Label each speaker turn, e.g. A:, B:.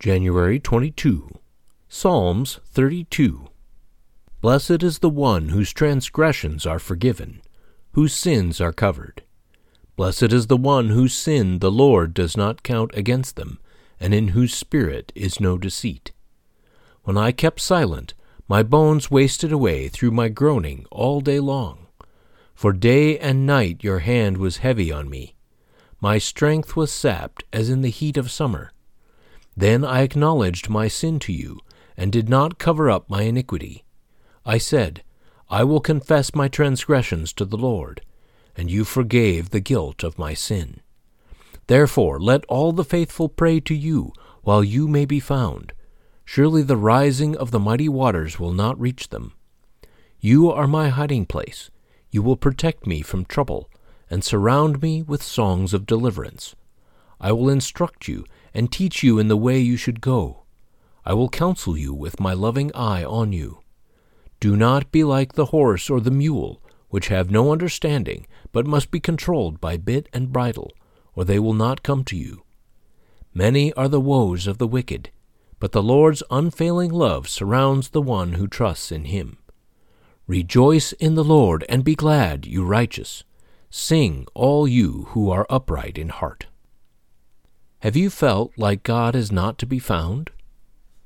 A: January 22. Psalms 32. Blessed is the one whose transgressions are forgiven, whose sins are covered. Blessed is the one whose sin the Lord does not count against them, and in whose spirit is no deceit. When I kept silent, my bones wasted away through my groaning all day long. For day and night your hand was heavy on me. My strength was sapped as in the heat of summer. Then I acknowledged my sin to you, and did not cover up my iniquity. I said, I will confess my transgressions to the Lord, and you forgave the guilt of my sin. Therefore let all the faithful pray to you while you may be found. Surely the rising of the mighty waters will not reach them. You are my hiding place. You will protect me from trouble, and surround me with songs of deliverance. I will instruct you and teach you in the way you should go. I will counsel you with my loving eye on you. Do not be like the horse or the mule, which have no understanding, but must be controlled by bit and bridle, or they will not come to you. Many are the woes of the wicked, but the Lord's unfailing love surrounds the one who trusts in him. Rejoice in the Lord and be glad, you righteous. Sing, all you who are upright in heart. Have you felt like God is not to be found?